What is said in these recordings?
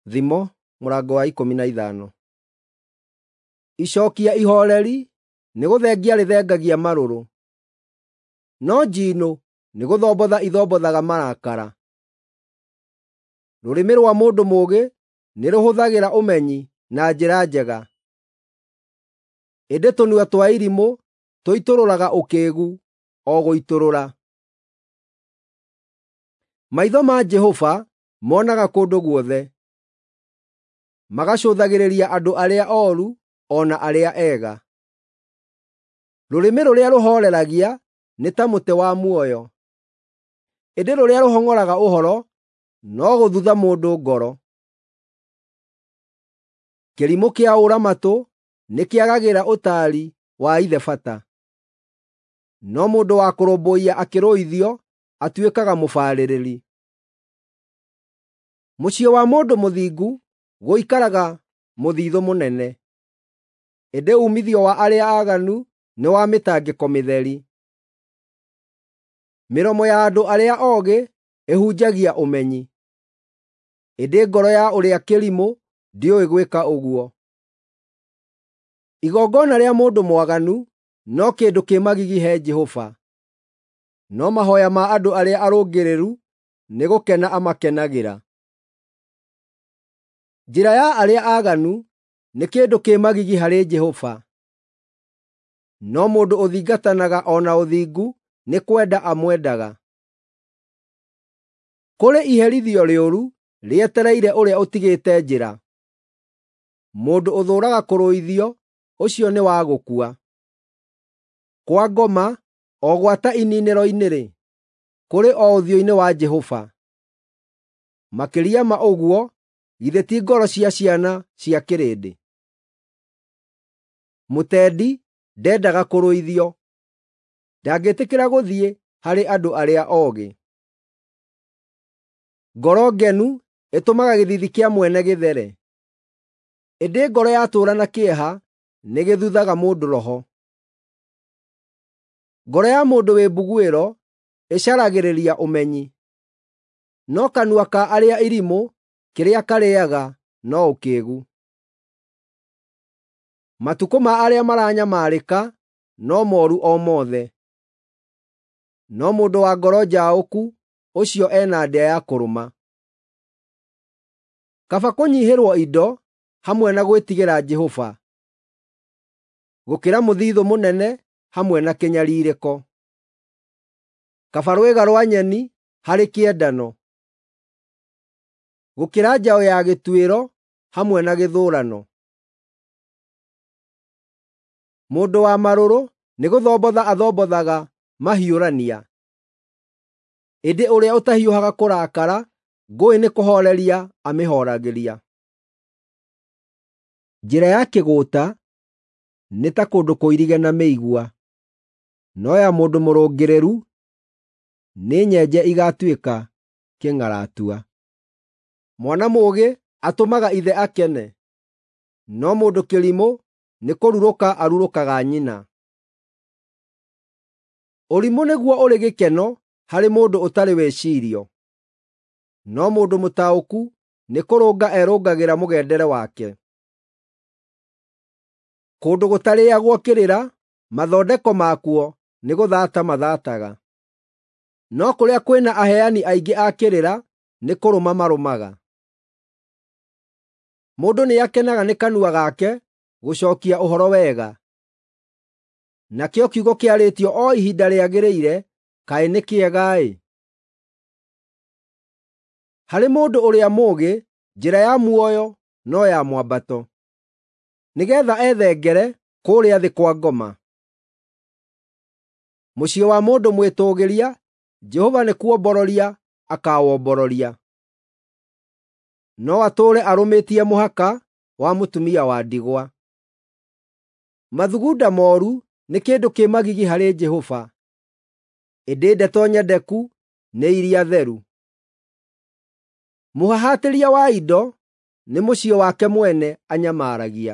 Thimo mũrango wa 15. Icokia ihoreri nĩ gũthengia rĩthengagia marũrũ, no njino nĩ gũthombotha ithombothaga marakara. Rũrĩmĩ rwa mũndũ mũũgĩ nĩ rũhũthagĩra ũmenyi na njĩra njega, ĩndĩ tũnua twa irimũ tũitũrũraga ũkĩĩgu o gũitũrũra. Maitho ma Jehova monaga kũndũ guothe, magacũthagĩrĩria andũ arĩa ooru o na arĩa ega. Rũrĩmĩ rũrĩa rũhooreragia nĩ ta mũtĩ wa muoyo, ĩndĩ rũrĩa rũhong'oraga ũhoro no gũthutha mũndũ ngoro. Kĩrimũ kĩa ũramatũ nĩ kĩagagĩra ũtaari wa ithe bata, no mũndũ wa kũrũmbũiya akĩrũithio atuĩkaga mũbaarĩrĩri. Mũciĩ wa mũndũ mũthingu gũikaraga mũthithũ mũnene, ĩndĩ uumithio wa arĩa aaganu nĩ wa mĩtangĩko mĩtheri. Mĩromo ya andũ arĩa oogĩ ĩhunjagia ũmenyi, ĩndĩ ngoro ya ũrĩa kĩrimũ ndĩũĩ gwĩka ũguo. Igongona rĩa mũndũ mwaganu no kĩndũ kĩ magigi he Jehova, no mahooya ma andũ arĩa arũngĩrĩru nĩ gũkena amakenagĩra. Njĩra ya arĩa aaganu nĩ kĩndũ kĩ magigi harĩ Jehova, no mũndũ ũthingatanaga o na ũthingu nĩ kwenda amwendaga. Kũrĩ iherithio rĩũru rĩetereire ũrĩa ũtigĩte njĩra, mũndũ ũthũũraga kũrũithio ũcio nĩ wa gũkua. Kwa ngoma o gwata iniinĩro-inĩ-rĩ, kũrĩ o ũthiũ-inĩ wa Jehova. Makĩria ma ũguo, githĩ ti ngoro cia ciana cia kĩrĩndĩ? Mũtendi ndendaga kũrũithio, ndangĩtĩkĩra gũthiĩ harĩ andũ arĩa oogĩ. Ngoro ngenu ĩtũmaga gĩthiithi kĩa mwene gĩthere, ĩndĩ ngoro yatũũra na kĩeha nĩ gĩthuthaga mũndũ roho. Ngoro ya mũndũ wĩ mbugũĩro ĩcaragĩrĩria ũmenyi, no kanua ka arĩa irimũ kĩrĩa karĩĩaga no ũkĩĩgu. Matukũ ma arĩa maranyamarĩka no mooru o mothe, no mũndũ wa ngoro njaũku ũcio ena ndĩa ya kũrũma. Kaba kũnyiihĩrwo indo hamwe na gwĩtigĩra Jehova, gũkĩra mũthithũ mũnene hamwe na kĩnyariirĩko. Kaba rwĩga rwa nyeni harĩ kĩendano, gũkĩra njaũ ya gĩtuĩro hamwe na gĩthũũrano. Mũndũ wa marũrũ nĩ gũthombotha athombothaga mahiũrania, ĩndĩ ũrĩa ũtahiũhaga kũrakara ngũĩ nĩ kũhooreria amĩhooragĩria. Njĩra ya kĩgũũta nĩ ta kũndũ kũirige na mĩigua, no ya mũndũ mũrũngĩrĩru nĩ nyenje igatuĩka kĩng'aratua. Mwana mũũgĩ atũmaga ithe akene, no mũndũ kĩrimũ nĩ kũrurũka arurũkaga nyina. Ũrimũ nĩguo ũrĩ gĩkeno harĩ mũndũ ũtarĩ wĩciirio, no mũndũ mũtaũku nĩ kũrũnga erũngagĩra mũgendere wake. Kũndũ gũtarĩagwo kĩrĩra, mathondeko makuo nĩ gũthaata mathaataga, no kũrĩa kwĩna aheani aingĩ a kĩrĩra nĩ kũrũma marũmaga. Mũndũ nĩ akenaga nĩ kanua gake gũcookia ũhoro wega, nakĩo kiugo kĩarĩtio o ihinda rĩagĩrĩire kaĩ nĩ kĩega-ĩ! Harĩ mũndũ ũrĩa mũũgĩ njĩra ya muoyo no ya mwambato, nĩgeetha ethengere kũũrĩa thĩ kwa ngoma. Mũciĩ wa mũndũ mwĩtũũgĩria Jehova nĩ kuombororia akawombororia, no atũũre arũmĩtie mũhaka wa mũtumia wa ndigwa. Mathugunda mooru nĩ kĩndũ kĩ magigi harĩ Jehova, ĩndĩ ndeto nyendeku nĩ iria theru. Mũhahatĩria wa indo nĩ mũciĩ wake mwene anyamaragia,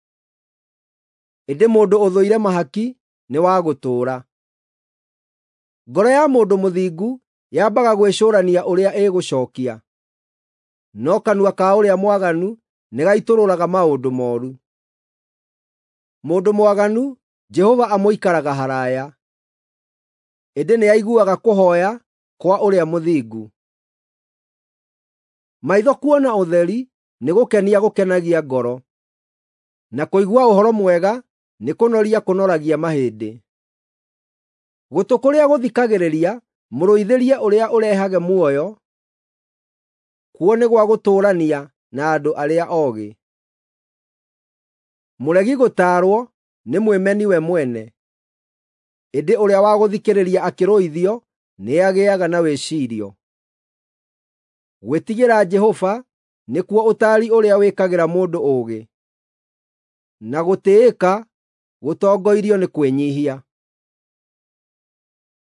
ĩndĩ mũndũ ũthũire mahaki nĩ wa gũtũũra. Ngoro ya mũndũ mũthingu yambaga gwĩcũrania ũrĩa ĩgũcookia, no kanua ka ũrĩa mwaganu nĩ gaitũrũraga maũndũ mooru. Mũndũ mwaganu Jehova amũikaraga haraya, ĩndĩ nĩ aiguaga kũhooya kwa ũrĩa mũthingu. Maitho kuona ũtheri nĩ gũkenia gũkenagia ngoro, na kũigua ũhoro mwega nĩ kũnoria kũnoragia mahĩndĩ. Gũtũ kũrĩa gũthikagĩrĩria mũrũithĩrie ũrĩa ũrehage muoyo, kuo nĩ gwa gũtũũrania na andũ arĩa oogĩ. Mũregi gũtaarwo nĩ mwĩmeni we mwene, ĩndĩ ũrĩa wa gũthikĩrĩria akĩrũithio nĩagĩaga na wĩciirio. Gwĩtigĩra Jehova nĩkuo ũtaari ũrĩa wĩkagĩra mũndũ ũũgĩ, na gũtĩĩka gũtongoirio nĩ kwĩnyiihia.